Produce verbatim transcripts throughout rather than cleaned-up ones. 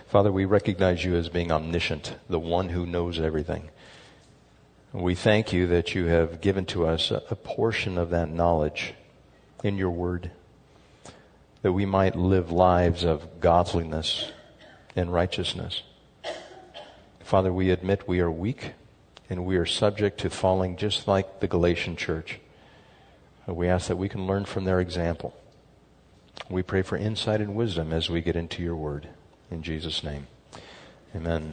Father, we recognize you as being omniscient, the one who knows everything. We thank you that you have given to us a portion of that knowledge in your word, that we might live lives of godliness and righteousness. Father, we admit we are weak and we are subject to falling just like the Galatian church. We ask that we can learn from their example. We pray for insight and wisdom as we get into your word. In Jesus' name, amen.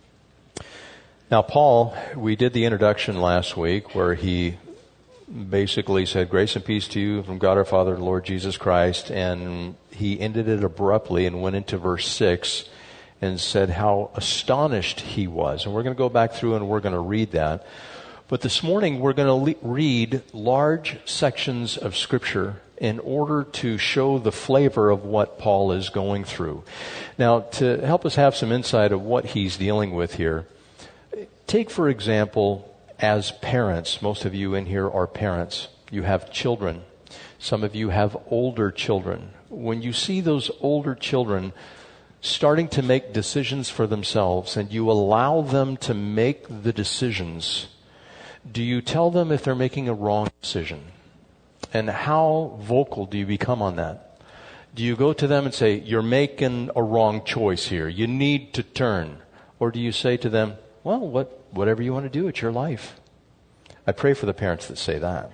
Now, Paul, we did the introduction last week where he basically said, grace and peace to you from God our Father and Lord Jesus Christ. And he ended it abruptly and went into verse six and said how astonished he was. And we're going to go back through and we're going to read that. But this morning we're going to le- read large sections of Scripture in order to show the flavor of what Paul is going through. Now, to help us have some insight of what he's dealing with here, take, for example, as parents, most of you in here are parents. You have children. Some of you have older children. When you see those older children starting to make decisions for themselves and you allow them to make the decisions, do you tell them if they're making a wrong decision? And how vocal do you become on that? Do you go to them and say, you're making a wrong choice here. You need to turn. Or do you say to them, well, what, whatever you want to do, it's your life. I pray for the parents that say that,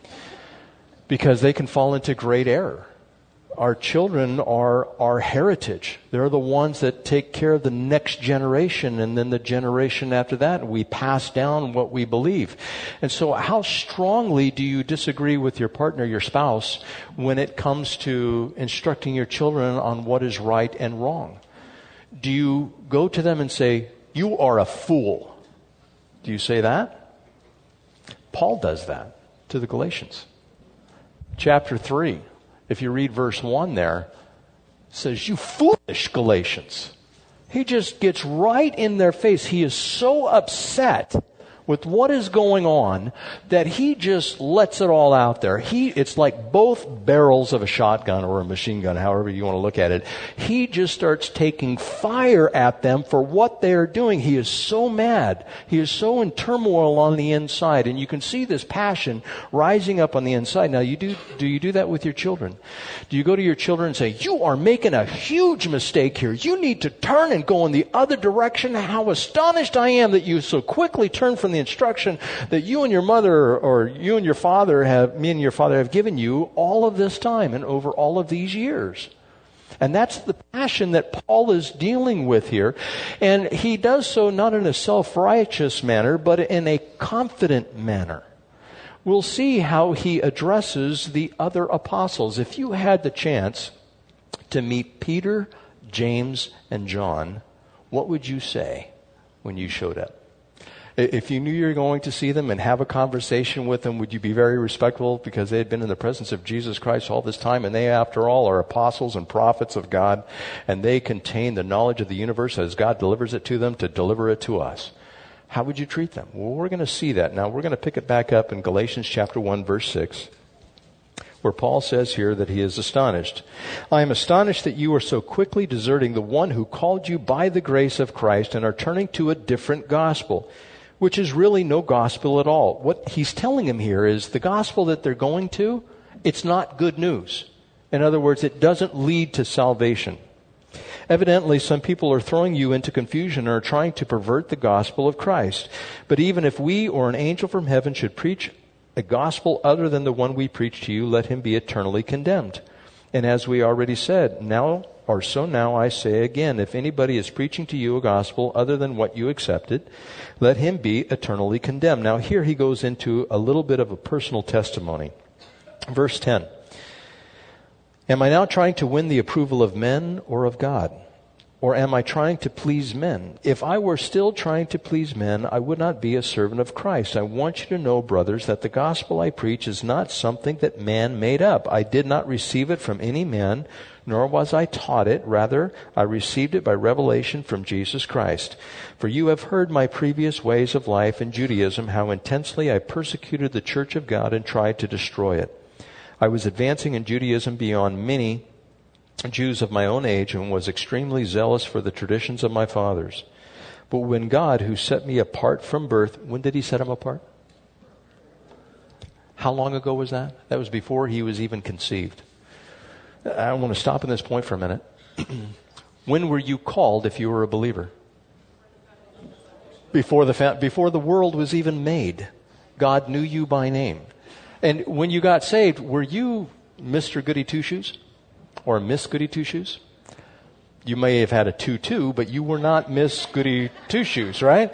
because they can fall into great error. Our children are our heritage. They're the ones that take care of the next generation and then the generation after that. We pass down what we believe. And so how strongly do you disagree with your partner, your spouse, when it comes to instructing your children on what is right and wrong? Do you go to them and say, you are a fool? Do you say that? Paul does that to the Galatians. Chapter three. If you read verse one there, it says, you foolish Galatians. He just gets right in their face. He is so upset with what is going on that he just lets it all out there. He, it's like both barrels of a shotgun or a machine gun, however you want to look at it. He just starts taking fire at them for what they are doing. He is so mad. He is so in turmoil on the inside. And you can see this passion rising up on the inside. Now, you do, do you do that with your children? Do you go to your children and say, you are making a huge mistake here. You need to turn and go in the other direction. How astonished I am that you so quickly turn from the instruction that you and your mother or you and your father have, me and your father have given you all of this time and over all of these years. And that's the passion that Paul is dealing with here. And he does so not in a self-righteous manner, but in a confident manner. We'll see how he addresses the other apostles. If you had the chance to meet Peter, James, and John, what would you say when you showed up? If you knew you were going to see them and have a conversation with them, would you be very respectful because they had been in the presence of Jesus Christ all this time, and they, after all, are apostles and prophets of God, and they contain the knowledge of the universe as God delivers it to them to deliver it to us? How would you treat them? Well, we're going to see that. Now, we're going to pick it back up in Galatians chapter one, verse six, where Paul says here that he is astonished. I am astonished that you are so quickly deserting the one who called you by the grace of Christ and are turning to a different gospel, which is really no gospel at all. What he's telling him here is the gospel that they're going to, it's not good news. In other words, it doesn't lead to salvation. Evidently, some people are throwing you into confusion and are trying to pervert the gospel of Christ. But even if we or an angel from heaven should preach a gospel other than the one we preach to you, let him be eternally condemned. And as we already said, now or so now I say again, if anybody is preaching to you a gospel other than what you accepted, let him be eternally condemned. Now here he goes into a little bit of a personal testimony. Verse ten. Am I now trying to win the approval of men or of God? Or am I trying to please men? If I were still trying to please men, I would not be a servant of Christ. I want you to know, brothers, that the gospel I preach is not something that man made up. I did not receive it from any man, nor was I taught it. Rather, I received it by revelation from Jesus Christ. For you have heard my previous ways of life in Judaism, how intensely I persecuted the church of God and tried to destroy it. I was advancing in Judaism beyond many Jews of my own age, and was extremely zealous for the traditions of my fathers. But when God, who set me apart from birth," when did he set him apart? How long ago was that? That was before he was even conceived. I want to stop at this point for a minute. When were you called if you were a believer? Before the fa- before the world was even made. God knew you by name. And when you got saved, were you Mister Goody Two-Shoes? Or Miss Goody Two-Shoes? You may have had a two-two, but you were not Miss Goody Two-Shoes, right?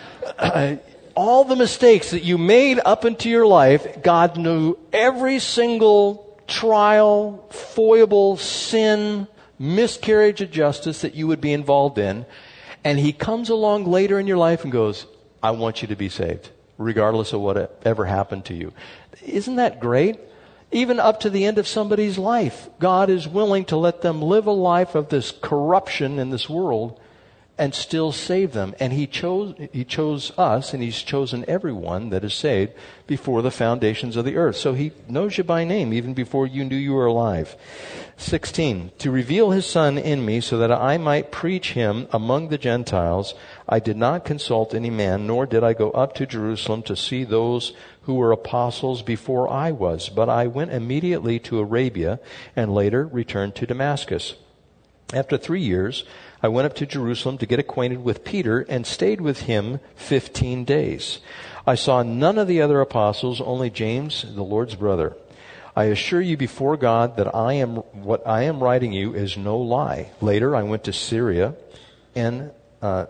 All the mistakes that you made up into your life, God knew every single trial, foible, sin, miscarriage of justice that you would be involved in. And he comes along later in your life and goes, "I want you to be saved, regardless of what ever happened to you." Isn't that great? Even up to the end of somebody's life, God is willing to let them live a life of this corruption in this world and still save them. And he chose, he chose us, and he's chosen everyone that is saved before the foundations of the earth. So he knows you by name even before you knew you were alive. sixteen, "To reveal his Son in me so that I might preach him among the Gentiles, I did not consult any man, nor did I go up to Jerusalem to see those who were apostles before I was, but I went immediately to Arabia and later returned to Damascus. After three years, I went up to Jerusalem to get acquainted with Peter and stayed with him fifteen days. I saw none of the other apostles, only James, the Lord's brother. I assure you before God that I am what I am writing you is no lie. Later, I went to Syria and uh,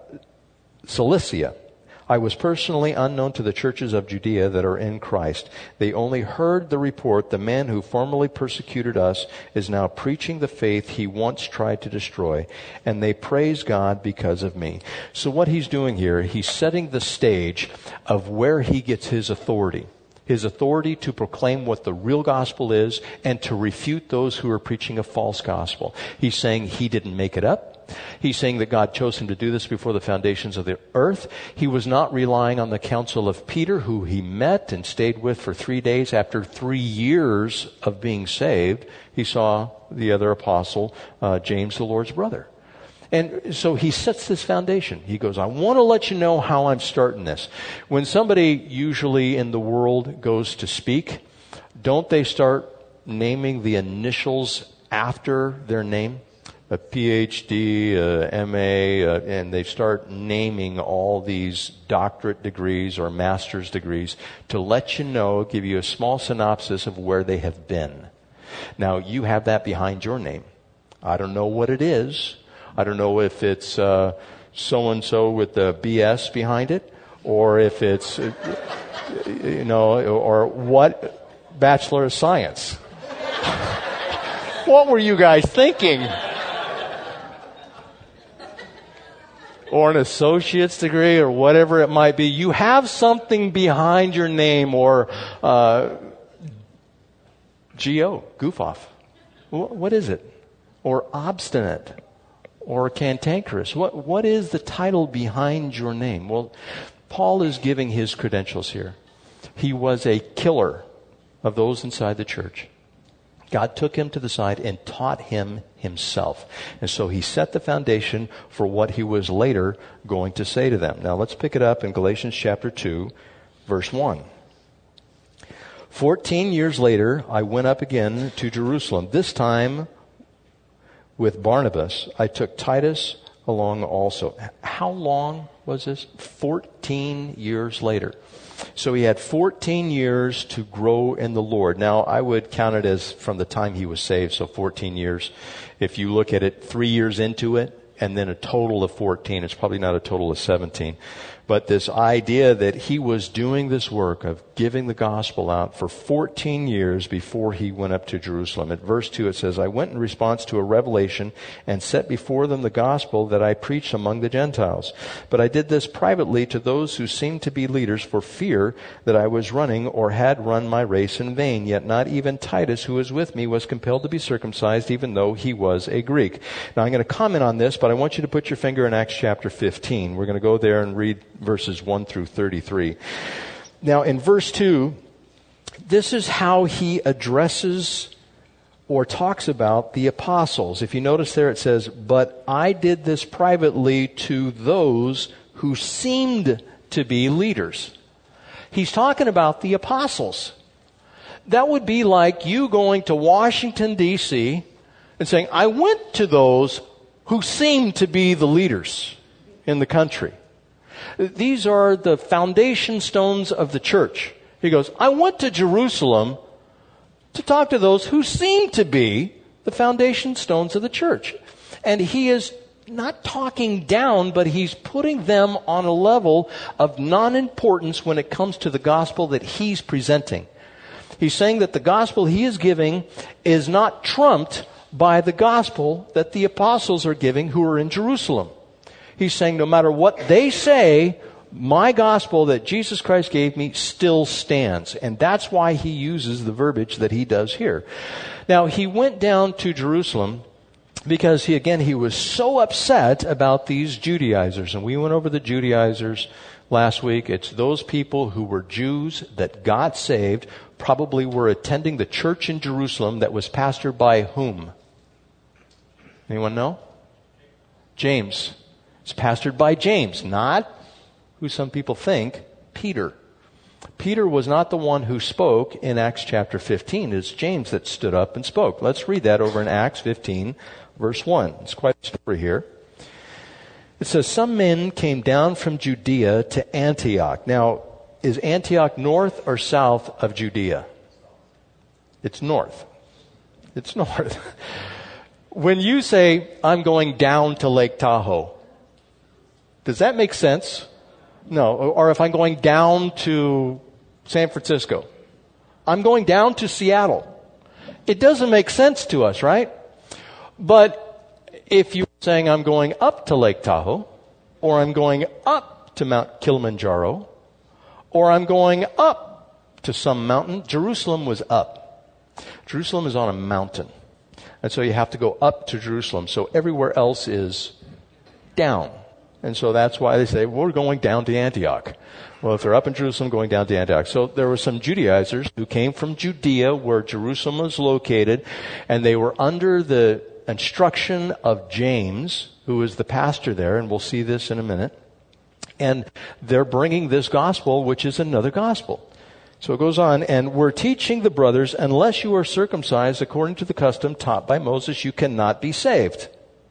Cilicia. I was personally unknown to the churches of Judea that are in Christ. They only heard the report, the man who formerly persecuted us is now preaching the faith he once tried to destroy, and they praise God because of me." So what he's doing here, he's setting the stage of where he gets his authority. His authority to proclaim what the real gospel is and to refute those who are preaching a false gospel. He's saying he didn't make it up. He's saying that God chose him to do this before the foundations of the earth. He was not relying on the counsel of Peter, who he met and stayed with for three days. After three years of being saved, he saw the other apostle, uh, James, the Lord's brother. And so he sets this foundation. He goes, I want to let you know how I'm starting this. When somebody usually in the world goes to speak, don't they start naming the initials after their name? A P H D, a M A, uh, and they start naming all these doctorate degrees or master's degrees to let you know, give you a small synopsis of where they have been. Now, you have that behind your name. I don't know what it is. I don't know if it's uh, so-and-so with the B S behind it, or if it's, uh, you know, or what Bachelor of Science. What were you guys thinking? Or an associate's degree, or whatever it might be. You have something behind your name, or uh, G O, goof off. What is it? Or obstinate, or cantankerous. What what is the title behind your name? Well, Paul is giving his credentials here. He was a killer of those inside the church. God took him to the side and taught him himself. And so he set the foundation for what he was later going to say to them. Now let's pick it up in Galatians chapter two, verse one. Fourteen years later, I went up again to Jerusalem. This time with Barnabas, I took Titus along also. How long was this? Fourteen years later. So he had fourteen years to grow in the Lord. Now, I would count it as from the time he was saved, so fourteen years. If you look at it three years into it, and then a total of fourteen, it's probably not a total of seventeen. But this idea that he was doing this work of giving the gospel out for fourteen years before he went up to Jerusalem. At verse two it says, I went in response to a revelation and set before them the gospel that I preached among the Gentiles. But I did this privately to those who seemed to be leaders for fear that I was running or had run my race in vain. Yet not even Titus, who was with me, was compelled to be circumcised, even though he was a Greek. Now I'm going to comment on this, but I want you to put your finger in Acts chapter fifteen. We're going to go there and read verses one through thirty-three. Now, in verse two, this is how he addresses or talks about the apostles. If you notice there it says, but I did this privately to those who seemed to be leaders. He's talking about the apostles. That would be like you going to Washington, D C and saying, I went to those who seemed to be the leaders in the country. These are the foundation stones of the church. He goes, I went to Jerusalem to talk to those who seem to be the foundation stones of the church. And he is not talking down, but he's putting them on a level of non-importance when it comes to the gospel that he's presenting. He's saying that the gospel he is giving is not trumped by the gospel that the apostles are giving who are in Jerusalem. He's saying no matter what they say, my gospel that Jesus Christ gave me still stands. And that's why he uses the verbiage that he does here. Now, he went down to Jerusalem because he, again, he was so upset about these Judaizers. And we went over the Judaizers last week. It's those people who were Jews that got saved, probably were attending the church in Jerusalem that was pastored by whom? Anyone know? James. It's pastored by James, not who some people think, Peter. Peter was not the one who spoke in Acts chapter fifteen. It's James that stood up and spoke. Let's read that over in Acts fifteen, verse one. It's quite a story here. It says, some men came down from Judea to Antioch. Now, is Antioch north or south of Judea? It's north. It's north. When you say, I'm going down to Lake Tahoe, does that make sense? No. Or if I'm going down to San Francisco, I'm going down to Seattle. It doesn't make sense to us, right? But if you're saying I'm going up to Lake Tahoe, or I'm going up to Mount Kilimanjaro, or I'm going up to some mountain, Jerusalem was up. Jerusalem is on a mountain. And so you have to go up to Jerusalem. So everywhere else is down. And so that's why they say, we're going down to Antioch. Well, if they're up in Jerusalem, going down to Antioch. So there were some Judaizers who came from Judea, where Jerusalem was located, and they were under the instruction of James, who is the pastor there, and we'll see this in a minute. And they're bringing this gospel, which is another gospel. So it goes on, and we're teaching the brothers, unless you are circumcised according to the custom taught by Moses, you cannot be saved.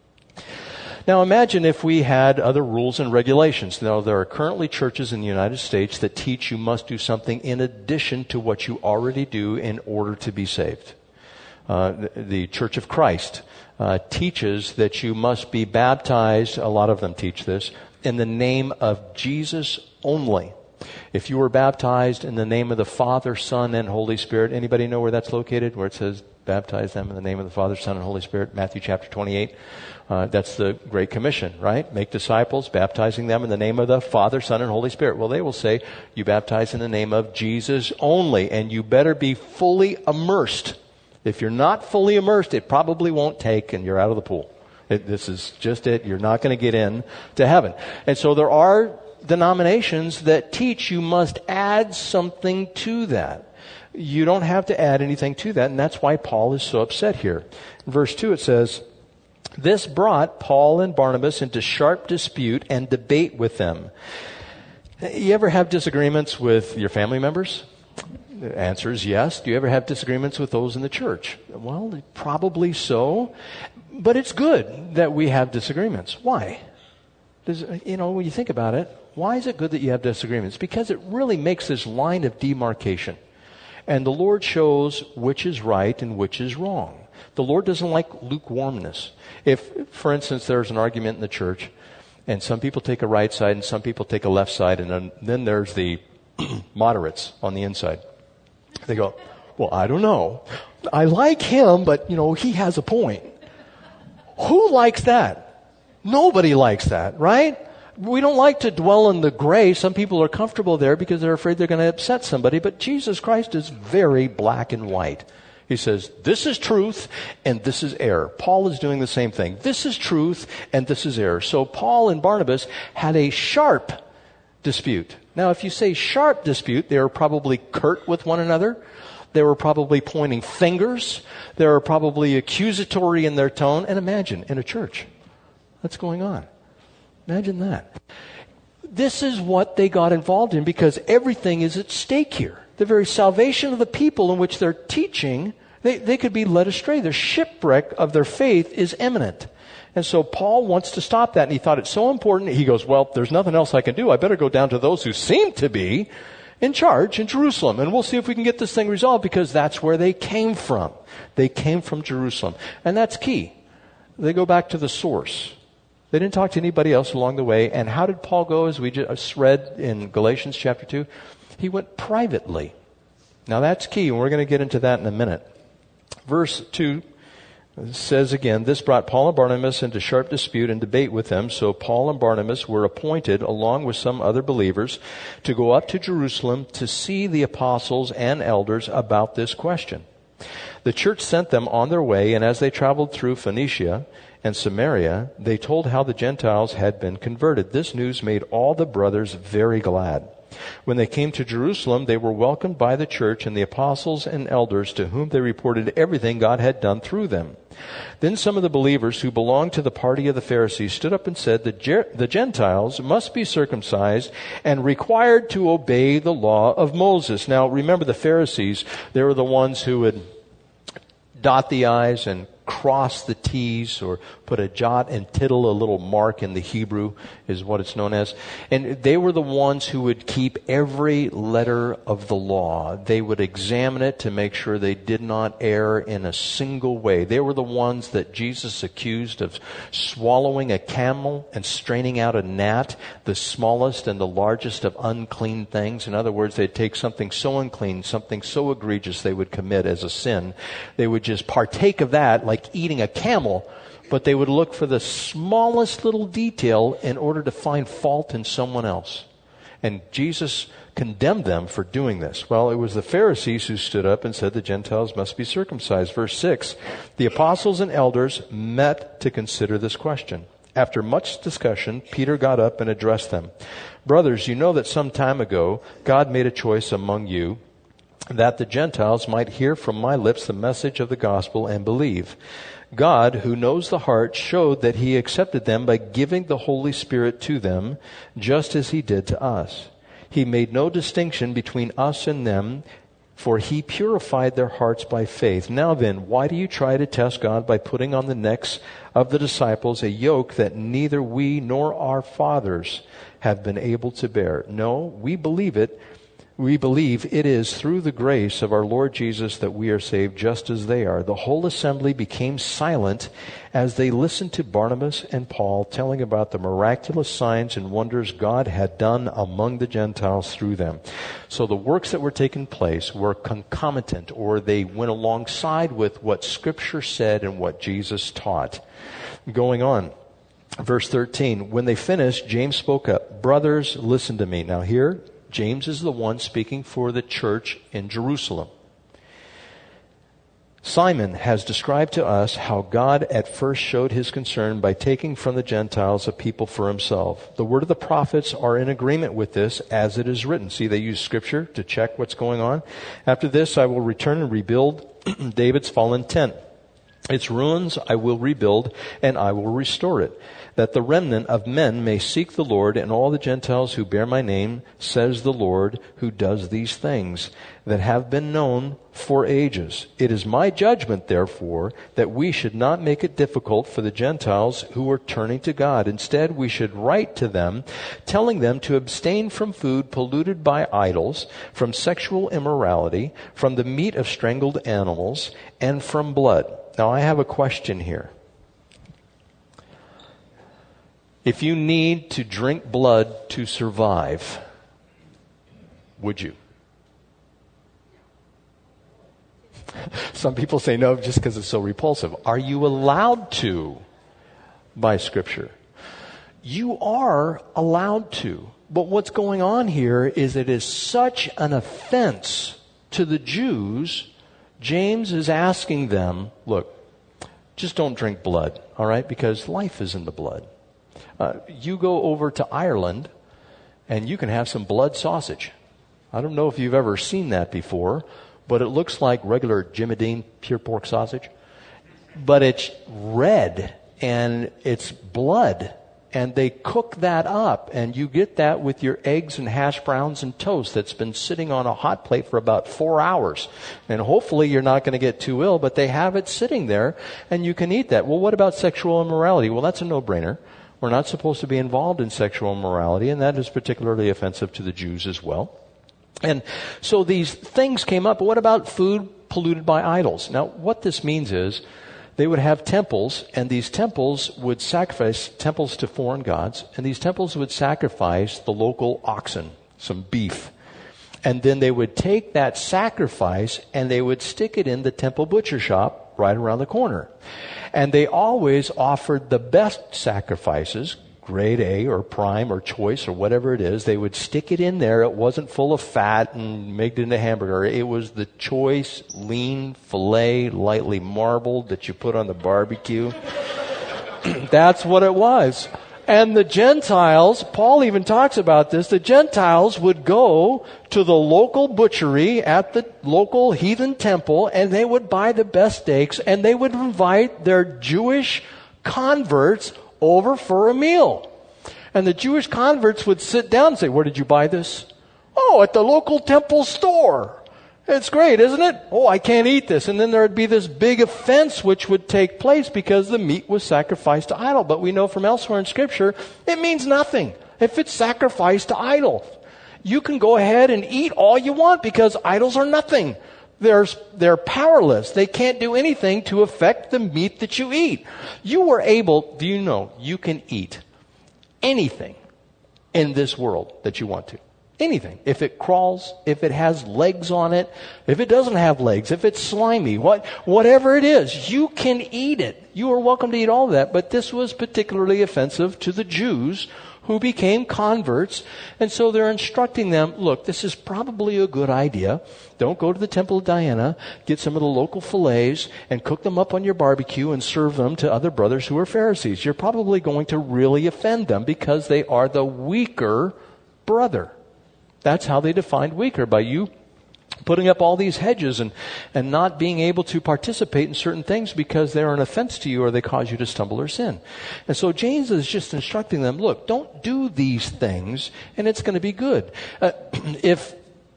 Now imagine if we had other rules and regulations. Now there are currently churches in the United States that teach you must do something in addition to what you already do in order to be saved. Uh, the, the Church of Christ uh, teaches that you must be baptized, a lot of them teach this, in the name of Jesus only. If you were baptized in the name of the Father, Son, and Holy Spirit, anybody know where that's located? Where it says, baptize them in the name of the Father, Son, and Holy Spirit? Matthew chapter twenty-eight. Uh, that's the Great Commission, right? Make disciples, baptizing them in the name of the Father, Son, and Holy Spirit. Well, they will say, you baptize in the name of Jesus only, and you better be fully immersed. If you're not fully immersed, it probably won't take, and you're out of the pool. It, this is just it. You're not going to get in to heaven. And so there are denominations that teach you must add something to that. You don't have to add anything to that, and that's why Paul is so upset here. In verse two it says, this brought Paul and Barnabas into sharp dispute and debate with them. You ever have disagreements with your family members? The answer is yes. Do you ever have disagreements with those in the church? Well, probably so. But it's good that we have disagreements. Why? Does, you know, when you think about it, why is it good that you have disagreements? Because it really makes this line of demarcation. And the Lord shows which is right and which is wrong. The Lord doesn't like lukewarmness. If, for instance, there's an argument in the church, and some people take a right side and some people take a left side, and then, then there's the moderates on the inside. They go, well, I don't know. I like him, but, you know, he has a point. Who likes that? Nobody likes that, right? We don't like to dwell in the gray. Some people are comfortable there because they're afraid they're going to upset somebody, but Jesus Christ is very black and white. He says, this is truth and this is error. Paul is doing the same thing. This is truth and this is error. So Paul and Barnabas had a sharp dispute. Now, if you say sharp dispute, they are probably curt with one another. They were probably pointing fingers. They were probably accusatory in their tone. And imagine, in a church, what's going on? Imagine that. This is what they got involved in because everything is at stake here. The very salvation of the people in which they're teaching, they, they could be led astray. The shipwreck of their faith is imminent. And so Paul wants to stop that, and he thought it's so important. He goes, well, there's nothing else I can do. I better go down to those who seem to be in charge in Jerusalem, and we'll see if we can get this thing resolved, because that's where they came from. They came from Jerusalem. And that's key. They go back to the source. They didn't talk to anybody else along the way. And how did Paul go, as we just read in Galatians chapter two? He went privately. Now that's key, and we're going to get into that in a minute. Verse two says again, this brought Paul and Barnabas into sharp dispute and debate with them. So Paul and Barnabas were appointed, along with some other believers, to go up to Jerusalem to see the apostles and elders about this question. The church sent them on their way, and as they traveled through Phoenicia and Samaria, they told how the Gentiles had been converted. This news made all the brothers very glad. When they came to Jerusalem, they were welcomed by the church and the apostles and elders, to whom they reported everything God had done through them. Then some of the believers who belonged to the party of the Pharisees stood up and said that the Gentiles must be circumcised and required to obey the law of Moses. Now, remember, the Pharisees, they were the ones who would dot the I's and cross the T's, or put a jot and tittle, a little mark in the Hebrew is what it's known as. And they were the ones who would keep every letter of the law. They would examine it to make sure they did not err in a single way. They were the ones that Jesus accused of swallowing a camel and straining out a gnat, the smallest and the largest of unclean things. In other words, they'd take something so unclean, something so egregious they would commit as a sin. They would just partake of that like eating a camel, but they would look for the smallest little detail in order to find fault in someone else. And Jesus condemned them for doing this. Well, it was the Pharisees who stood up and said the Gentiles must be circumcised. Verse six, the apostles and elders met to consider this question. After much discussion, Peter got up and addressed them. Brothers, you know that some time ago God made a choice among you that the Gentiles might hear from my lips the message of the gospel and believe. God, who knows the heart, showed that he accepted them by giving the Holy Spirit to them, just as he did to us. He made no distinction between us and them, for he purified their hearts by faith. Now then, why do you try to test God by putting on the necks of the disciples a yoke that neither we nor our fathers have been able to bear? No, we believe it. We believe it is through the grace of our Lord Jesus that we are saved, just as they are. The whole assembly became silent as they listened to Barnabas and Paul telling about the miraculous signs and wonders God had done among the Gentiles through them. So the works that were taking place were concomitant, or they went alongside with what Scripture said and what Jesus taught. Going on. Verse thirteen, when they finished, James spoke up. Brothers, listen to me. Now here, James is the one speaking for the church in Jerusalem. Simon has described to us how God at first showed his concern by taking from the Gentiles a people for himself. The word of the prophets are in agreement with this, as it is written. See, they use Scripture to check what's going on. After this, I will return and rebuild David's fallen tent. Its ruins I will rebuild, and I will restore it, that the remnant of men may seek the Lord, and all the Gentiles who bear my name, says the Lord, who does these things that have been known for ages. It is my judgment, therefore, that we should not make it difficult for the Gentiles who are turning to God. Instead, we should write to them, telling them to abstain from food polluted by idols, from sexual immorality, from the meat of strangled animals, and from blood. Now, I have a question here. If you need to drink blood to survive, would you? Some people say no just because it's so repulsive. Are you allowed to by Scripture? You are allowed to. But what's going on here is it is such an offense to the Jews. James is asking them, look, just don't drink blood, all right? Because life is in the blood. Uh, you go over to Ireland and you can have some blood sausage. I don't know if you've ever seen that before, but it looks like regular Jimmy Dean pure pork sausage. But it's red and it's blood. And they cook that up, and you get that with your eggs and hash browns and toast that's been sitting on a hot plate for about four hours. And hopefully you're not going to get too ill, but they have it sitting there, and you can eat that. Well, what about sexual immorality? Well, that's a no-brainer. We're not supposed to be involved in sexual immorality, and that is particularly offensive to the Jews as well. And so these things came up. But what about food polluted by idols? Now, what this means is, they would have temples, and these temples would sacrifice temples to foreign gods, and these temples would sacrifice the local oxen, some beef. And then they would take that sacrifice and they would stick it in the temple butcher shop right around the corner. And they always offered the best sacrifices, grade A or prime or choice or whatever it is. They would stick it in there. It wasn't full of fat and make it into hamburger. It was the choice, lean filet, lightly marbled that you put on the barbecue. That's what it was. And the Gentiles, Paul even talks about this, the Gentiles would go to the local butchery at the local heathen temple, and they would buy the best steaks, and they would invite their Jewish converts over for a meal. And the Jewish converts would sit down and say, "Where did you buy this?" "Oh, at the local temple store." "It's great, isn't it?" "Oh, I can't eat this." And then there would be this big offense which would take place because the meat was sacrificed to idol. But we know from elsewhere in Scripture, it means nothing if it's sacrificed to idols. You can go ahead and eat all you want because idols are nothing. They're, they're powerless. They can't do anything to affect the meat that you eat. You were able, do you know, you can eat anything in this world that you want to. Anything. If it crawls, if it has legs on it, if it doesn't have legs, if it's slimy, what, whatever it is, you can eat it. You are welcome to eat all of that. But this was particularly offensive to the Jews who became converts. And so they're instructing them, look, this is probably a good idea. Don't go to the Temple of Diana, get some of the local fillets and cook them up on your barbecue and serve them to other brothers who are Pharisees. You're probably going to really offend them because they are the weaker brother. That's how they defined weaker, by you putting up all these hedges and, and not being able to participate in certain things because they're an offense to you or they cause you to stumble or sin. And so James is just instructing them, look, don't do these things and it's going to be good. Uh, if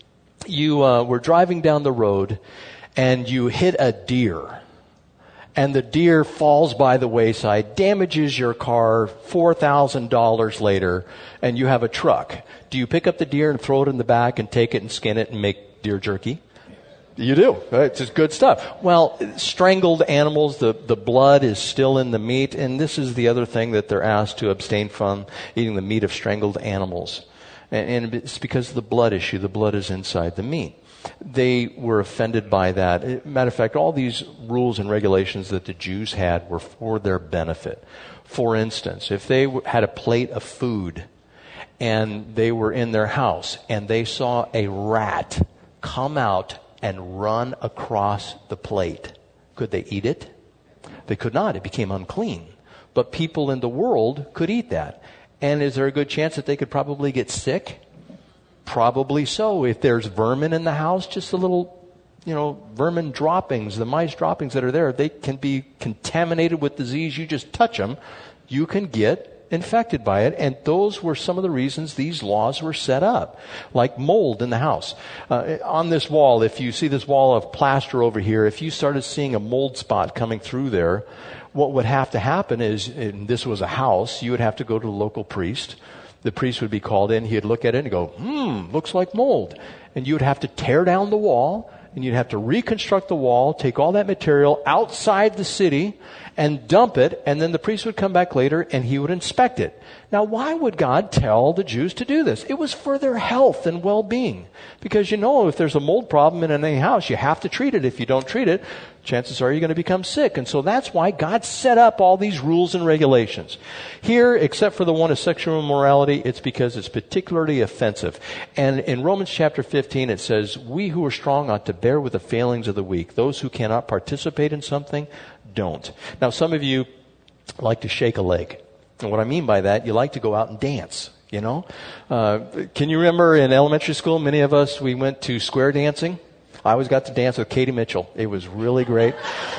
you uh, were driving down the road and you hit a deer and the deer falls by the wayside, damages your car four thousand dollars later, and you have a truck, do you pick up the deer and throw it in the back and take it and skin it and make deer jerky? You do. It's just good stuff. Well, strangled animals, the, the blood is still in the meat, and this is the other thing that they're asked to abstain from, eating the meat of strangled animals. And, and it's because of the blood issue. The blood is inside the meat. They were offended by that. Matter of fact, all these rules and regulations that the Jews had were for their benefit. For instance, if they had a plate of food and they were in their house and they saw a rat come out and run across the plate, could they eat it? They could not. It became unclean. But people in the world could eat that. And is there a good chance that they could probably get sick? Probably so. If there's vermin in the house, just a little, you know, vermin droppings, the mice droppings that are there, they can be contaminated with disease. You just touch them, you can get infected by it. And those were some of the reasons these laws were set up. Like mold in the house. Uh, on this wall, if you see this wall of plaster over here, if you started seeing a mold spot coming through there, what would have to happen is, and this was a house, you would have to go to the local priest. The priest would be called in. He'd look at it and go, hmm, looks like mold. And you would have to tear down the wall, and you'd have to reconstruct the wall, take all that material outside the city and dump it, and then the priest would come back later and he would inspect it. Now, why would God tell the Jews to do this? It was for their health and well-being. Because you know, if there's a mold problem in any house, you have to treat it. If you don't treat it, chances are you're going to become sick. And so that's why God set up all these rules and regulations. Here, except for the one of sexual immorality, it's because it's particularly offensive. And in Romans chapter fifteen, it says, we who are strong ought to bear with the failings of the weak. Those who cannot participate in something, don't. Now, some of you like to shake a leg. And what I mean by that, you like to go out and dance, you know. Uh, can you remember in elementary school, many of us, we went to square dancing? I always got to dance with Katie Mitchell. It was really great.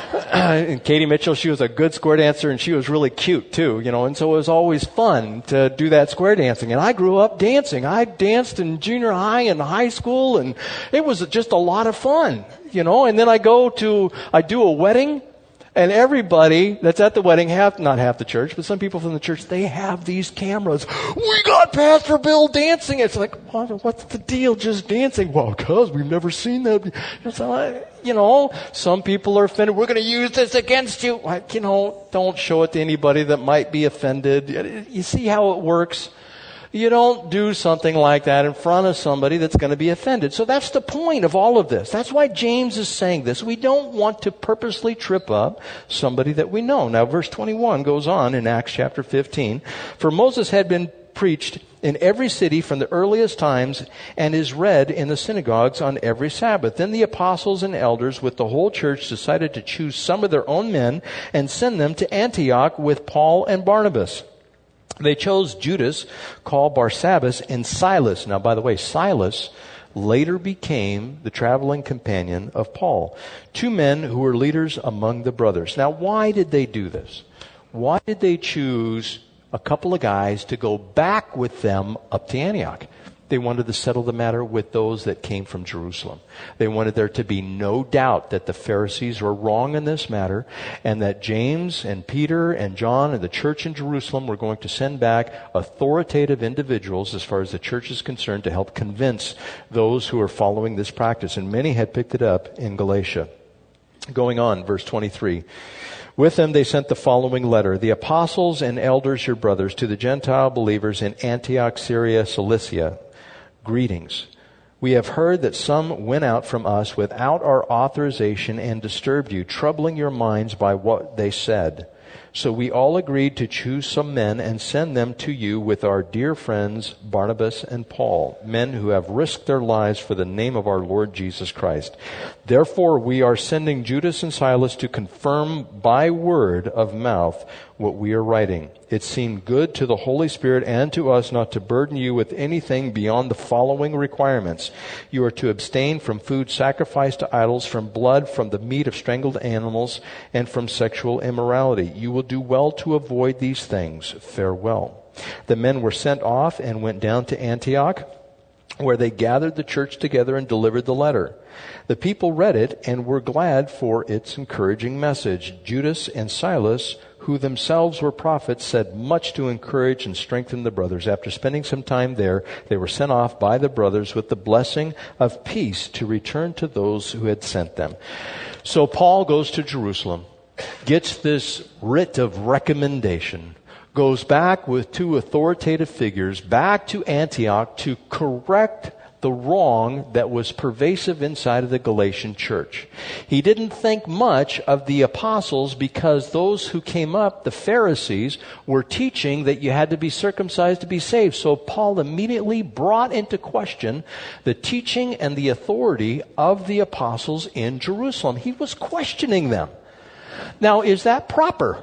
And Katie Mitchell, she was a good square dancer, and she was really cute too, you know, and so it was always fun to do that square dancing. And I grew up dancing. I danced in junior high and high school, and it was just a lot of fun, you know. And then I go to, I do a wedding, and everybody that's at the wedding, half, not half the church, but some people from the church, they have these cameras. We got Pastor Bill dancing. It's like, what, what's the deal just dancing? Well, cuz we've never seen that. So, you know, some people are offended. We're going to use this against you. Like, you know, don't show it to anybody that might be offended. You see how it works? You don't do something like that in front of somebody that's going to be offended. So that's the point of all of this. That's why James is saying this. We don't want to purposely trip up somebody that we know. Now, verse twenty-one goes on in Acts chapter fifteen. For Moses had been preached in every city from the earliest times and is read in the synagogues on every Sabbath. Then the apostles and elders with the whole church decided to choose some of their own men and send them to Antioch with Paul and Barnabas. They chose Judas, called Barsabbas, and Silas. Now, by the way, Silas later became the traveling companion of Paul. Two men who were leaders among the brothers. Now, why did they do this? Why did they choose a couple of guys to go back with them up to Antioch? They wanted to settle the matter with those that came from Jerusalem. They wanted there to be no doubt that the Pharisees were wrong in this matter, and that James and Peter and John and the church in Jerusalem were going to send back authoritative individuals as far as the church is concerned to help convince those who are following this practice. And many had picked it up in Galatia. Going on, verse twenty-three. With them they sent the following letter. The apostles and elders, your brothers, to the Gentile believers in Antioch, Syria, Cilicia. Greetings. We have heard that some went out from us without our authorization and disturbed you, troubling your minds by what they said. So we all agreed to choose some men and send them to you with our dear friends Barnabas and Paul, men who have risked their lives for the name of our Lord Jesus Christ. Therefore we are sending Judas and Silas to confirm by word of mouth what we are writing. It seemed good to the Holy Spirit and to us not to burden you with anything beyond the following requirements. You are to abstain from food sacrificed to idols, from blood, from the meat of strangled animals, and from sexual immorality. You will do well to avoid these things. Farewell. The men were sent off and went down to Antioch, where they gathered the church together and delivered the letter. The people read it and were glad for its encouraging message. Judas and Silas, who themselves were prophets, said much to encourage and strengthen the brothers. After spending some time there, they were sent off by the brothers with the blessing of peace to return to those who had sent them. So Paul goes to Jerusalem, gets this writ of recommendation, goes back with two authoritative figures back to Antioch to correct the wrong that was pervasive inside of the Galatian church. He didn't think much of the apostles because those who came up, the Pharisees, were teaching that you had to be circumcised to be saved. So Paul immediately brought into question the teaching and the authority of the apostles in Jerusalem. He was questioning them. Now, is that proper?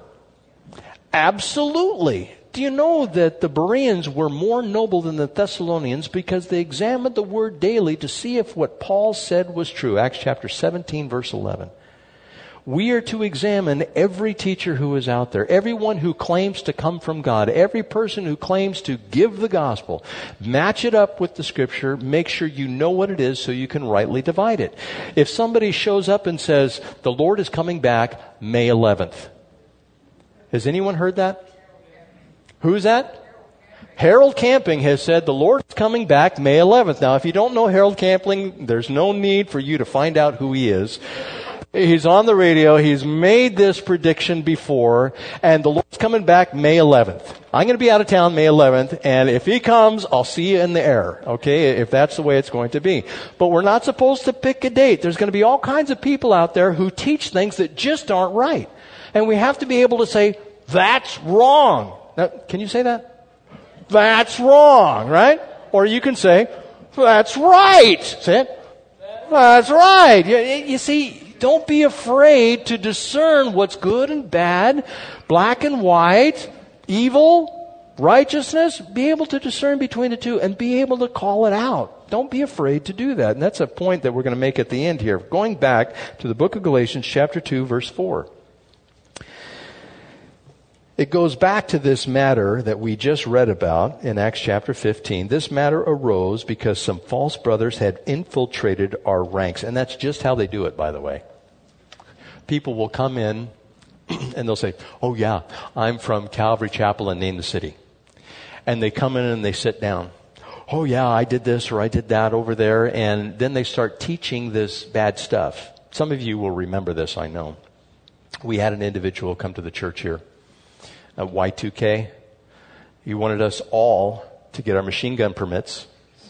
Absolutely. Do you know that the Bereans were more noble than the Thessalonians because they examined the word daily to see if what Paul said was true? Acts chapter seventeen, verse eleven. We are to examine every teacher who is out there, everyone who claims to come from God, every person who claims to give the gospel. Match it up with the scripture. Make sure you know what it is so you can rightly divide it. If somebody shows up and says, the Lord is coming back May eleventh. Has anyone heard that? Who's that? Harold Camping has said the Lord is coming back May eleventh. Now, if you don't know Harold Camping, there's no need for you to find out who he is. He's on the radio. He's made this prediction before, and the Lord's coming back May eleventh. I'm going to be out of town May eleventh, and if he comes, I'll see you in the air, okay, if that's the way it's going to be. But we're not supposed to pick a date. There's going to be all kinds of people out there who teach things that just aren't right. And we have to be able to say, that's wrong. Now, can you say that? That's wrong, right? Or you can say, that's right. Say it. That's right. You, you see, don't be afraid to discern what's good and bad, black and white, evil, righteousness, be able to discern between the two and be able to call it out. Don't be afraid to do that. And that's a point that we're going to make at the end here. Going back to the book of Galatians, chapter two, verse four. It goes back to this matter that we just read about in Acts chapter fifteen. This matter arose because some false brothers had infiltrated our ranks. And that's just how they do it, by the way. People will come in and they'll say, oh yeah, I'm from Calvary Chapel and name the city. And they come in and they sit down. Oh yeah, I did this or I did that over there. And then they start teaching this bad stuff. Some of you will remember this, I know. We had an individual come to the church here at Y two K. He wanted us all to get our machine gun permits.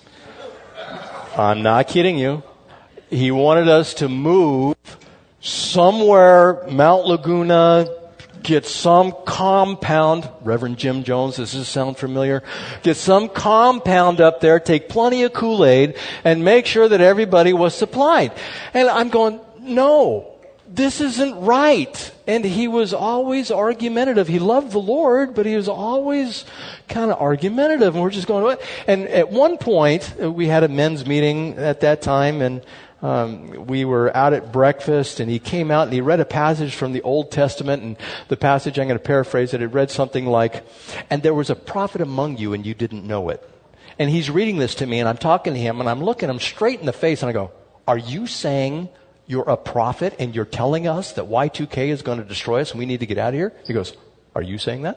I'm not kidding you. He wanted us to move somewhere, Mount Laguna, get some compound. Reverend Jim Jones, does this sound familiar? Get some compound up there, take plenty of Kool-Aid, and make sure that everybody was supplied. And I'm going, no, this isn't right. And he was always argumentative. He loved the Lord, but he was always kind of argumentative. And we're just going, what? And at one point, we had a men's meeting at that time, and Um, we were out at breakfast, and he came out and he read a passage from the Old Testament, and the passage, I'm going to paraphrase it, it read something like, and there was a prophet among you and you didn't know it. And he's reading this to me, and I'm talking to him, and I'm looking him straight in the face, and I go, are you saying you're a prophet and you're telling us that Y two K is going to destroy us and we need to get out of here? He goes, are you saying that?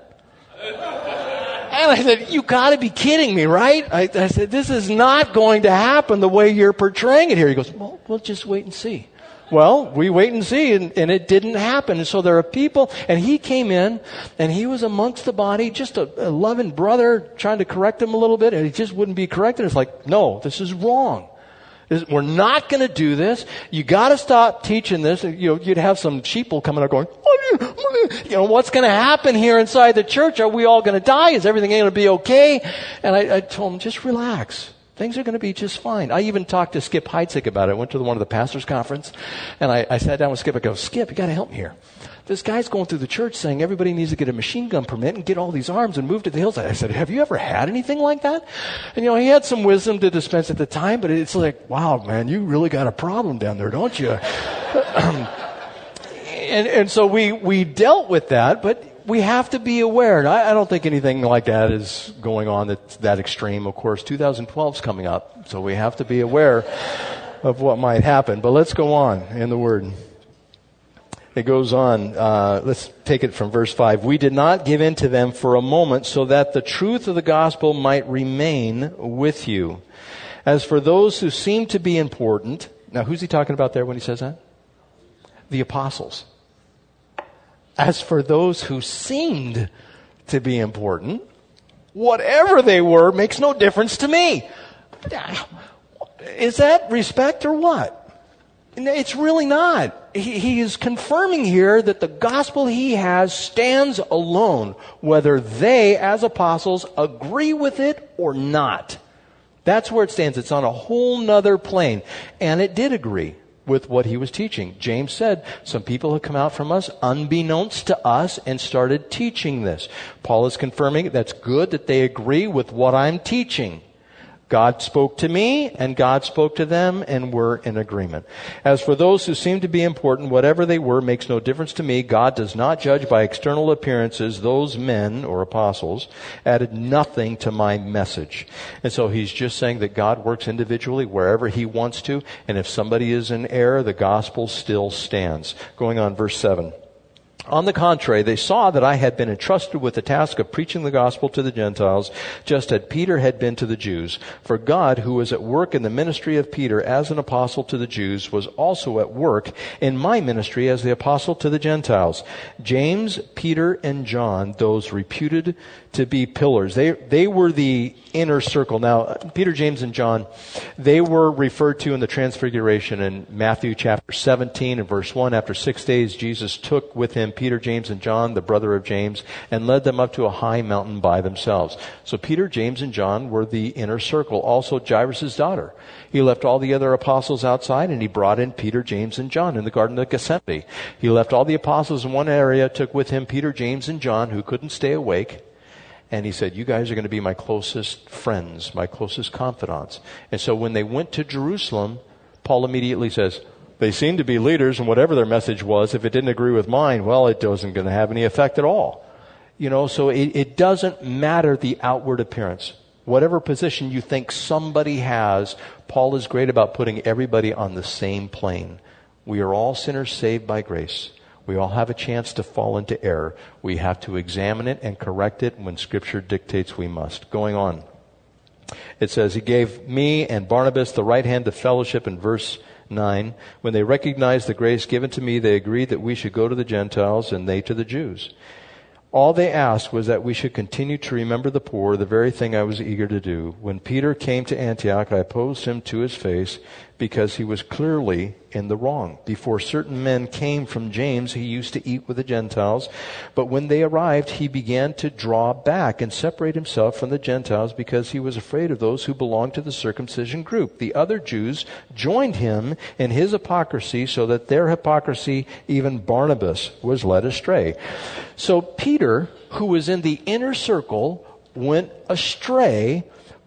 And I said, you got to be kidding me, right? I, I said, this is not going to happen the way you're portraying it here. He goes, well, we'll just wait and see. Well, we wait and see, and, and it didn't happen. And so there are people, and he came in, and he was amongst the body, just a, a loving brother trying to correct him a little bit, and he just wouldn't be corrected. It's like, no, this is wrong. We're not going to do this. You got to stop teaching this. You know, you'd have some sheeple coming up going, you know, what's going to happen here inside the church? Are we all going to die? Is everything going to be okay? And I, I told him, just relax. Things are going to be just fine. I even talked to Skip Heitzig about it. I went to the, one of the pastors' conference, and I, I sat down with Skip. I go, Skip, you got to help me here. This guy's going through the church saying everybody needs to get a machine gun permit and get all these arms and move to the hillside. I said, have you ever had anything like that? And, you know, he had some wisdom to dispense at the time, but it's like, wow, man, you really got a problem down there, don't you? and, and so we, we dealt with that, but we have to be aware. And I, I don't think anything like that is going on that's that extreme. Of course, two thousand twelve is coming up, so we have to be aware of what might happen. But let's go on in the Word. It goes on. Uh, let's take it from verse five. We did not give in to them for a moment so that the truth of the gospel might remain with you. As for those who seem to be important, now who's he talking about there when he says that? The apostles. As for those who seemed to be important, whatever they were makes no difference to me. Is that respect or what? It's really not. He, he is confirming here that the gospel he has stands alone, whether they, as apostles, agree with it or not. That's where it stands. It's on a whole nother plane. And it did agree with what he was teaching. James said, some people have come out from us unbeknownst to us and started teaching this. Paul is confirming that's good that they agree with what I'm teaching. God spoke to me, and God spoke to them, and we're in agreement. As for those who seem to be important, whatever they were makes no difference to me. God does not judge by external appearances. Those men, or apostles, added nothing to my message. And so he's just saying that God works individually wherever he wants to, and if somebody is in error, the gospel still stands. Going on, verse seven. On the contrary, they saw that I had been entrusted with the task of preaching the gospel to the Gentiles, just as Peter had been to the Jews. For God, who was at work in the ministry of Peter as an apostle to the Jews, was also at work in my ministry as the apostle to the Gentiles. James, Peter, and John, those reputed to be pillars. They, they were the inner circle. Now, Peter, James, and John, they were referred to in the Transfiguration in Matthew chapter seventeen and verse one. After six days, Jesus took with him Peter, James, and John, the brother of James, and led them up to a high mountain by themselves. So Peter, James, and John were the inner circle. Also Jairus' daughter. He left all the other apostles outside, and he brought in Peter, James, and John in the Garden of Gethsemane. He left all the apostles in one area, took with him Peter, James, and John, who couldn't stay awake, And he said, you guys are going to be my closest friends, my closest confidants. And so when they went to Jerusalem, Paul immediately says, they seem to be leaders, and whatever their message was, if it didn't agree with mine, well, it wasn't going to have any effect at all. You know, so it, it doesn't matter the outward appearance. Whatever position you think somebody has, Paul is great about putting everybody on the same plane. We are all sinners saved by grace. We all have a chance to fall into error. We have to examine it and correct it when Scripture dictates we must. Going on. It says, he gave me and Barnabas the right hand of fellowship in verse nine. When they recognized the grace given to me, they agreed that we should go to the Gentiles and they to the Jews. All they asked was that we should continue to remember the poor, the very thing I was eager to do. When Peter came to Antioch, I opposed him to his face because he was clearly in the wrong. Before certain men came from James, he used to eat with the Gentiles. But when they arrived, he began to draw back and separate himself from the Gentiles because he was afraid of those who belonged to the circumcision group. The other Jews joined him in his hypocrisy, so that their hypocrisy, even Barnabas, was led astray. So Peter, who was in the inner circle, went astray.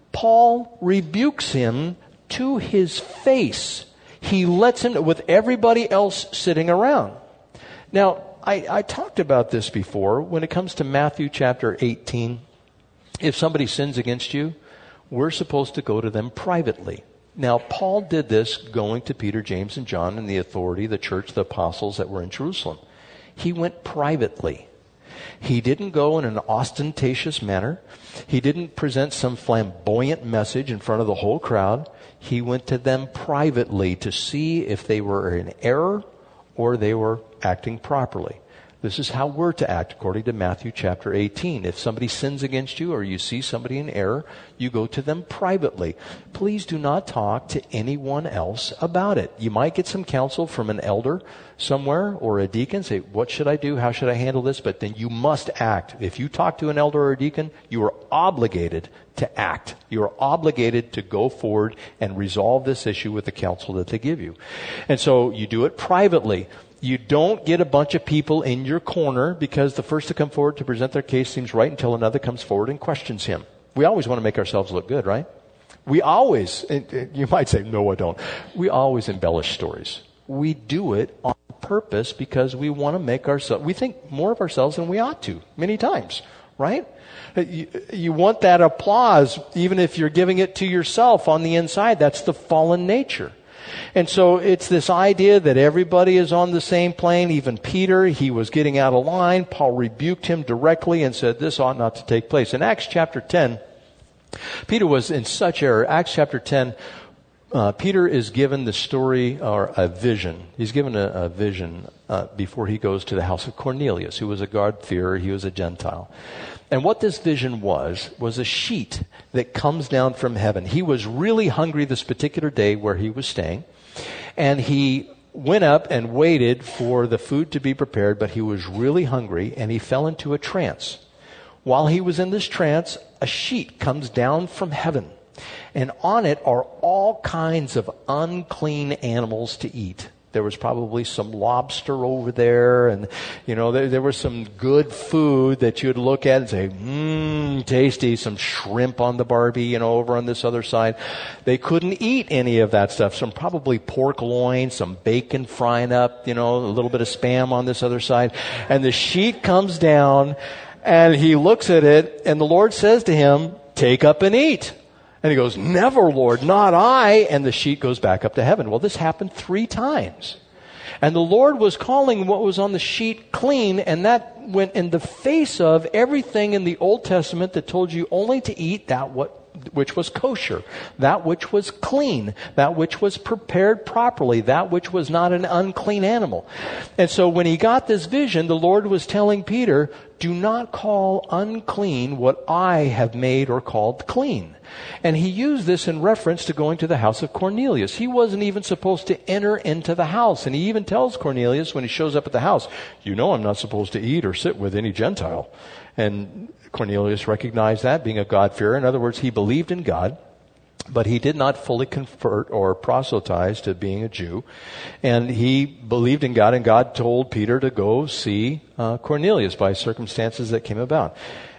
Paul rebukes him to his face. He lets him, with everybody else sitting around. Now, I, I talked about this before. When it comes to Matthew chapter eighteen, if somebody sins against you, we're supposed to go to them privately. Now, Paul did this going to Peter, James, and John and the authority, the church, the apostles that were in Jerusalem. He went privately. He didn't go in an ostentatious manner. He didn't present some flamboyant message in front of the whole crowd. He went to them privately to see if they were in error or they were acting properly. This is how we're to act according to Matthew chapter eighteen. If somebody sins against you or you see somebody in error, you go to them privately. Please do not talk to anyone else about it. You might get some counsel from an elder somewhere or a deacon. Say, what should I do? How should I handle this? But then you must act. If you talk to an elder or a deacon, you are obligated to act. You are obligated to go forward and resolve this issue with the counsel that they give you. And so you do it privately. You don't get a bunch of people in your corner because the first to come forward to present their case seems right until another comes forward and questions him. We always want to make ourselves look good, right? We always, you might say, no, I don't. We always embellish stories. We do it on purpose because we want to make ourselves, we think more of ourselves than we ought to, many times, right? You, you want that applause even if you're giving it to yourself on the inside. That's the fallen nature. And so it's this idea that everybody is on the same plane. Even Peter, he was getting out of line. Paul rebuked him directly and said this ought not to take place. In Acts chapter ten, Peter was in such error. Acts chapter ten, uh, Peter is given the story or a vision. He's given a, a vision uh, before he goes to the house of Cornelius, who was a God-fearer. He was a Gentile. And what this vision was, was a sheet that comes down from heaven. He was really hungry this particular day where he was staying. And he went up and waited for the food to be prepared, but he was really hungry and he fell into a trance. While he was in this trance, a sheet comes down from heaven. And on it are all kinds of unclean animals to eat. There was probably some lobster over there, and, you know, there, there was some good food that you'd look at and say, mmm, tasty, some shrimp on the barbie, you know, over on this other side. They couldn't eat any of that stuff. Some probably pork loin, some bacon frying up, you know, a little bit of Spam on this other side. And the sheet comes down, and he looks at it, and the Lord says to him, take up and eat. And he goes, never, Lord, not I. And the sheet goes back up to heaven. Well, this happened three times. And the Lord was calling what was on the sheet clean, and that went in the face of everything in the Old Testament that told you only to eat that what which was kosher, that which was clean, that which was prepared properly, that which was not an unclean animal. And so when he got this vision, the Lord was telling Peter, do not call unclean what I have made or called clean. And he used this in reference to going to the house of Cornelius. He wasn't even supposed to enter into the house. And he even tells Cornelius when he shows up at the house, you know I'm not supposed to eat or sit with any Gentile. And Cornelius recognized that, being a God-fearer. In other words, he believed in God, but he did not fully convert or proselytize to being a Jew. And he believed in God, and God told Peter to go see uh, Cornelius by circumstances that came about.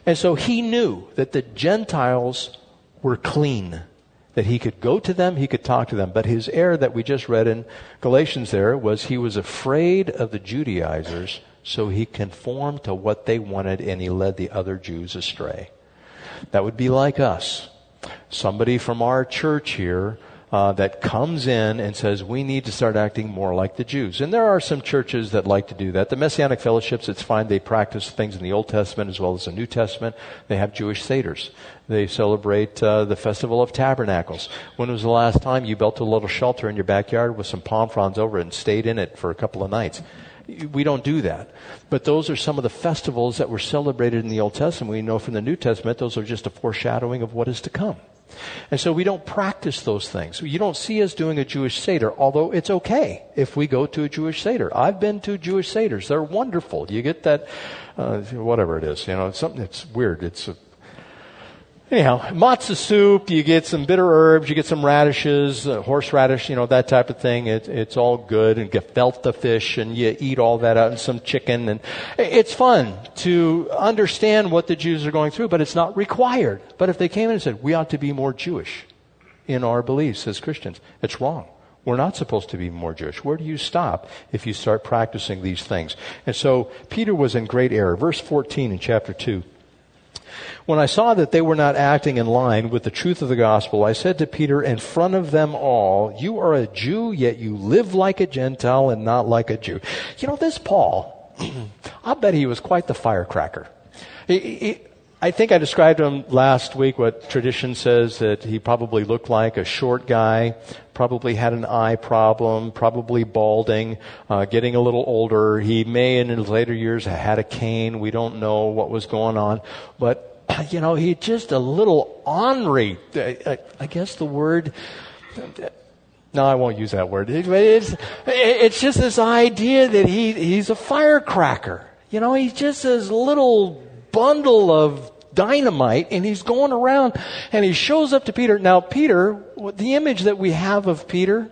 And so he knew that the Gentiles were clean, that he could go to them, he could talk to them. But his error that we just read in Galatians there was he was afraid of the Judaizers, so he conformed to what they wanted and he led the other Jews astray. That would be like us. Somebody from our church here uh, that comes in and says, we need to start acting more like the Jews. And there are some churches that like to do that. The Messianic Fellowships, it's fine. They practice things in the Old Testament as well as the New Testament. They have Jewish Seders. They celebrate uh, the Festival of Tabernacles. When was the last time you built a little shelter in your backyard with some palm fronds over it and stayed in it for a couple of nights? We don't do that. But those are some of the festivals that were celebrated in the Old Testament. We know from the New Testament, those are just a foreshadowing of what is to come. And so we don't practice those things. You don't see us doing a Jewish Seder, although it's okay if we go to a Jewish Seder. I've been to Jewish Seders. They're wonderful. You get that, uh, whatever it is, you know, it's something that's weird. It's a, Anyhow, matzah soup, you get some bitter herbs, you get some radishes, uh, horseradish, you know, that type of thing. It, it's all good, and gefilte fish, and you eat all that out, and some chicken. And it's fun to understand what the Jews are going through, but it's not required. But if they came in and said, we ought to be more Jewish in our beliefs as Christians, it's wrong. We're not supposed to be more Jewish. Where do you stop if you start practicing these things? And so Peter was in great error. Verse fourteen in chapter two. When I saw that they were not acting in line with the truth of the gospel, I said to Peter in front of them all, you are a Jew, yet you live like a Gentile and not like a Jew. You know, this Paul, I'll bet he was quite the firecracker. He, he, I think I described him last week, what tradition says that he probably looked like a short guy, probably had an eye problem, probably balding, uh, getting a little older. He may in his later years have had a cane. We don't know what was going on. But, you know, he just a little ornery. I, I guess the word... No, I won't use that word. It's, it's just this idea that he he's a firecracker. You know, he's just this little bundle of dynamite, and he's going around, and he shows up to Peter. Now, Peter, the image that we have of Peter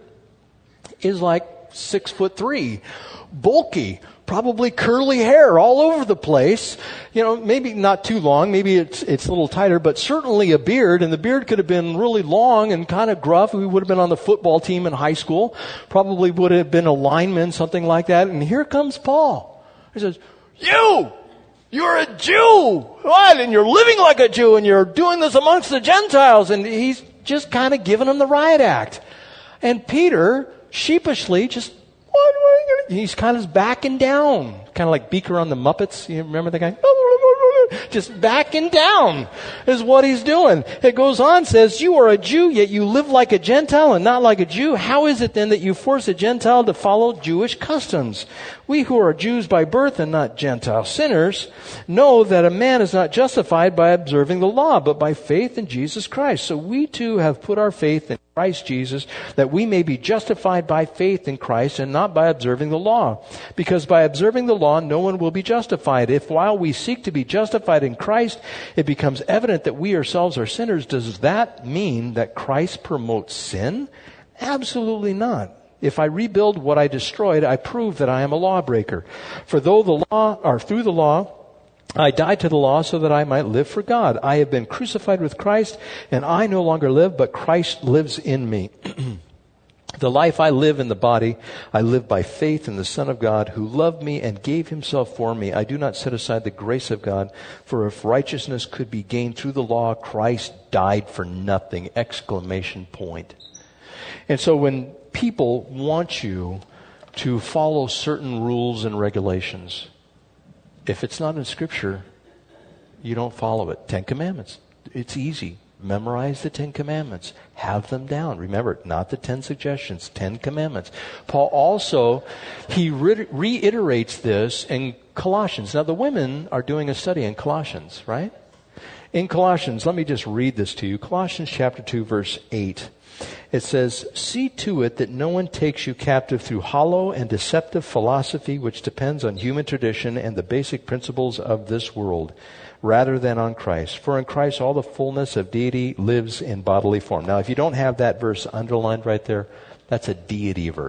is like six foot three, bulky, probably curly hair all over the place. You know, maybe not too long, maybe it's it's a little tighter, but certainly a beard, and the beard could have been really long and kind of gruff. We would have been on the football team in high school, probably would have been a lineman, something like that. And here comes Paul. He says, you! You're a Jew! What? And you're living like a Jew, and you're doing this amongst the Gentiles. And he's just kind of giving them the riot act. And Peter, sheepishly, just, what, what are you gonna? He's kind of backing down. Kind of like Beaker on the Muppets. You remember the guy? Just backing down is what he's doing. It goes on, says, you are a Jew, yet you live like a Gentile and not like a Jew. How is it then that you force a Gentile to follow Jewish customs? We who are Jews by birth and not Gentile sinners know that a man is not justified by observing the law, but by faith in Jesus Christ. So we too have put our faith in Christ Jesus, that we may be justified by faith in Christ and not by observing the law. Because by observing the law, no one will be justified. If while we seek to be justified in Christ, it becomes evident that we ourselves are sinners, does that mean that Christ promotes sin? Absolutely not. If I rebuild what I destroyed, I prove that I am a lawbreaker. For though the law, or through the law, I died to the law so that I might live for God. I have been crucified with Christ, and I no longer live, but Christ lives in me. The life I live in the body, I live by faith in the Son of God, who loved me and gave himself for me. I do not set aside the grace of God, for if righteousness could be gained through the law, Christ died for nothing! Exclamation point. And so when people want you to follow certain rules and regulations, if it's not in Scripture, you don't follow it. Ten Commandments. It's easy. Memorize the Ten Commandments. Have them down. Remember, not the Ten Suggestions, Ten Commandments. Paul also, he re- reiterates this in Colossians. Now, the women are doing a study in Colossians, right? In Colossians, let me just read this to you. Colossians chapter two, verse eight. It says, see to it that no one takes you captive through hollow and deceptive philosophy which depends on human tradition and the basic principles of this world, rather than on Christ. For in Christ all the fullness of deity lives in bodily form. Now, if you don't have that verse underlined right there, that's a deity verse.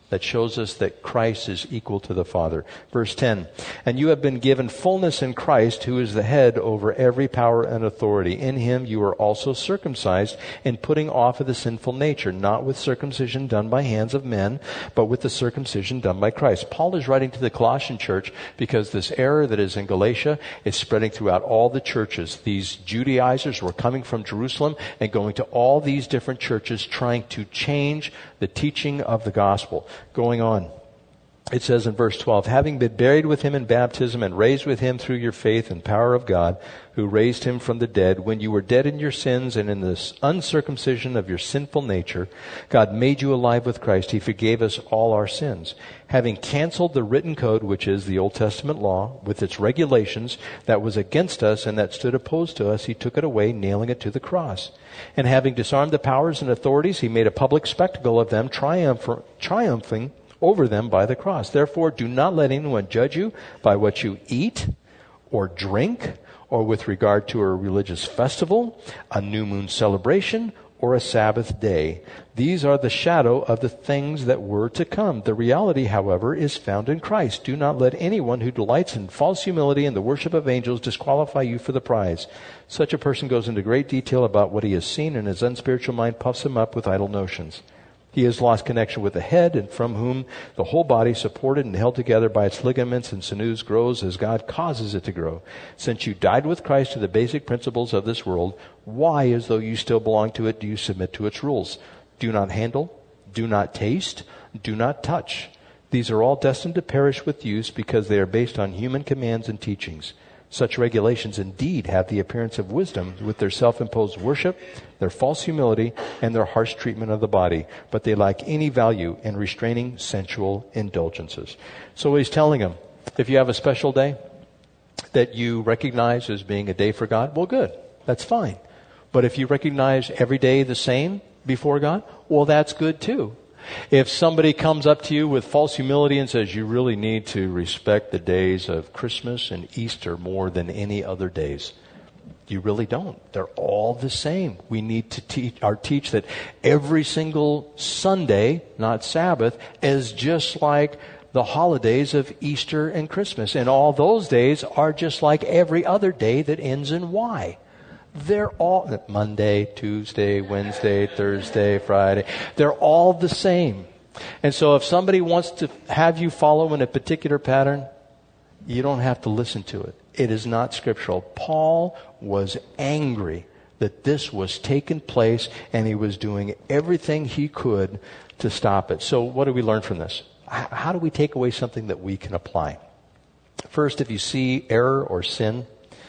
that shows us that Christ is equal to the Father. Verse ten, and you have been given fullness in Christ, who is the head over every power and authority. In him you are also circumcised in putting off of the sinful nature, not with circumcision done by hands of men, but with the circumcision done by Christ. Paul is writing to the Colossian church because this error that is in Galatia is spreading throughout all the churches. These Judaizers were coming from Jerusalem and going to all these different churches trying to change the teaching of the gospel. Going on, it says in verse twelve, having been buried with him in baptism and raised with him through your faith and power of God, who raised him from the dead, when you were dead in your sins and in the uncircumcision of your sinful nature, God made you alive with Christ. He forgave us all our sins, having canceled the written code, which is the Old Testament law, with its regulations that was against us and that stood opposed to us. He took it away, nailing it to the cross. And having disarmed the powers and authorities, he made a public spectacle of them, triumph, triumphing over them by the cross. Therefore, do not let anyone judge you by what you eat or drink, or with regard to a religious festival, a new moon celebration, or a Sabbath day. These are the shadow of the things that were to come. The reality, however, is found in Christ. Do not let anyone who delights in false humility and the worship of angels disqualify you for the prize. Such a person goes into great detail about what he has seen, and his unspiritual mind puffs him up with idle notions. He has lost connection with the head, and from whom the whole body, supported and held together by its ligaments and sinews, grows as God causes it to grow. Since you died with Christ to the basic principles of this world, why, as though you still belong to it, do you submit to its rules? Do not handle, do not taste, do not touch. These are all destined to perish with use because they are based on human commands and teachings. Such regulations indeed have the appearance of wisdom with their self-imposed worship, their false humility, and their harsh treatment of the body, but they lack any value in restraining sensual indulgences. So he's telling them, if you have a special day that you recognize as being a day for God, well, good, that's fine. But if you recognize every day the same before God, well, that's good too. If somebody comes up to you with false humility and says you really need to respect the days of Christmas and Easter more than any other days, you really don't. They're all the same. We need to teach or teach that every single Sunday, not Sabbath, is just like the holidays of Easter and Christmas. And all those days are just like every other day that ends in Y. They're all, Monday, Tuesday, Wednesday, Thursday, Friday, they're all the same. And so if somebody wants to have you follow in a particular pattern, you don't have to listen to it. It is not scriptural. Paul was angry that this was taking place, and he was doing everything he could to stop it. So what do we learn from this? How do we take away something that we can apply? First, if you see error or sin,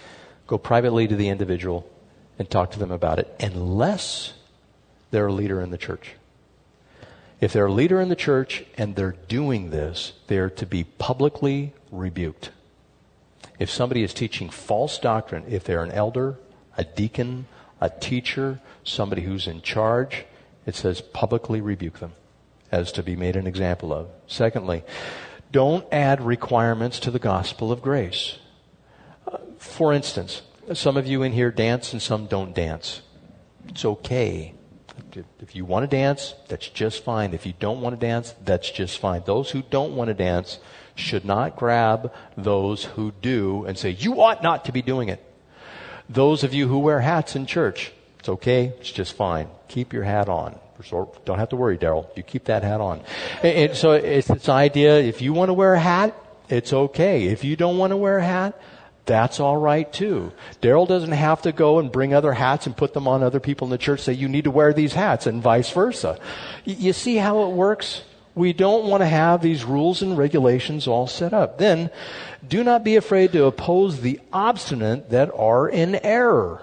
go privately to the individual and talk to them about it, unless they're a leader in the church. If they're a leader in the church and they're doing this, they're to be publicly rebuked. If somebody is teaching false doctrine, if they're an elder, a deacon, a teacher, somebody who's in charge, it says publicly rebuke them as to be made an example of. Secondly, don't add requirements to the gospel of grace. Uh, for instance, some of you in here dance and some don't dance. It's okay. If you want to dance, that's just fine. If you don't want to dance, that's just fine. Those who don't want to dance should not grab those who do and say, you ought not to be doing it. Those of you who wear hats in church, it's okay. It's just fine. Keep your hat on. Don't have to worry, Daryl. You keep that hat on. And so it's this idea, if you want to wear a hat, it's okay. If you don't want to wear a hat, that's all right too. Daryl doesn't have to go and bring other hats and put them on other people in the church, say you need to wear these hats, and vice versa. You see how it works? We don't want to have these rules and regulations all set up. Then, do not be afraid to oppose the obstinate that are in error.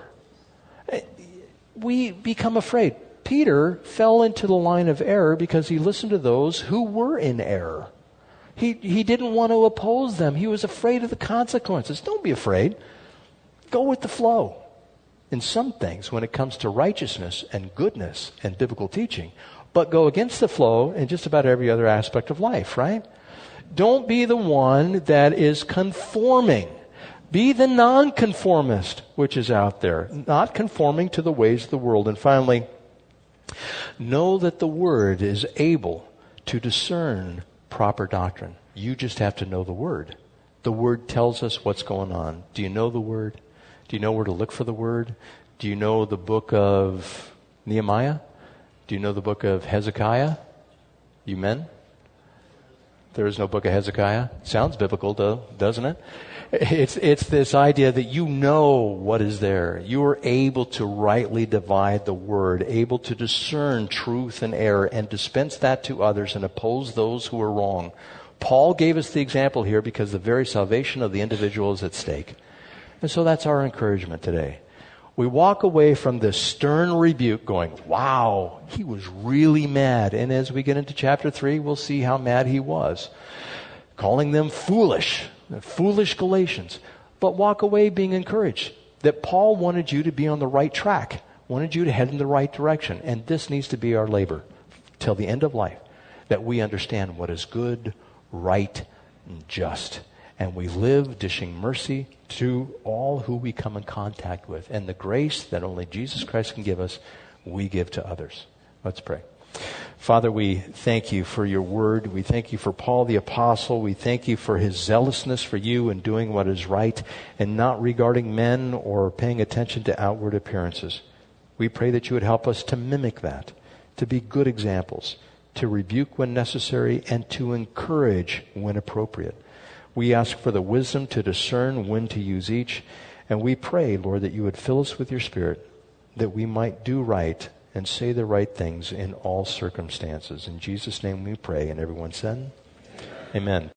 We become afraid. Peter fell into the line of error because he listened to those who were in error. He he didn't want to oppose them. He was afraid of the consequences. Don't be afraid. Go with the flow. In some things, when it comes to righteousness and goodness and biblical teaching, but go against the flow in just about every other aspect of life, right? Don't be the one that is conforming. Be the nonconformist, which is out there, not conforming to the ways of the world. And finally, know that the Word is able to discern proper doctrine. You just have to know the Word. The Word tells us what's going on. Do you know the Word? Do you know where to look for the Word? Do you know the book of Nehemiah? Do you know the book of Hezekiah? You men? There is no book of Hezekiah. Sounds biblical, though, doesn't it? It's, it's this idea that you know what is there. You are able to rightly divide the word, able to discern truth and error and dispense that to others and oppose those who are wrong. Paul gave us the example here because the very salvation of the individual is at stake. And so that's our encouragement today. We walk away from this stern rebuke going, wow, he was really mad. And as we get into chapter three, we'll see how mad he was. Calling them foolish, foolish Galatians. But walk away being encouraged that Paul wanted you to be on the right track, wanted you to head in the right direction. And this needs to be our labor till the end of life, that we understand what is good, right, and just. And we live dishing mercy to all who we come in contact with. And the grace that only Jesus Christ can give us, we give to others. Let's pray. Father, we thank you for your word. We thank you for Paul the apostle. We thank you for his zealousness for you and doing what is right and not regarding men or paying attention to outward appearances. We pray that you would help us to mimic that, to be good examples, to rebuke when necessary, and to encourage when appropriate. We ask for the wisdom to discern when to use each. And we pray, Lord, that you would fill us with your Spirit, that we might do right and say the right things in all circumstances. In Jesus' name we pray. And everyone said, Amen. Amen.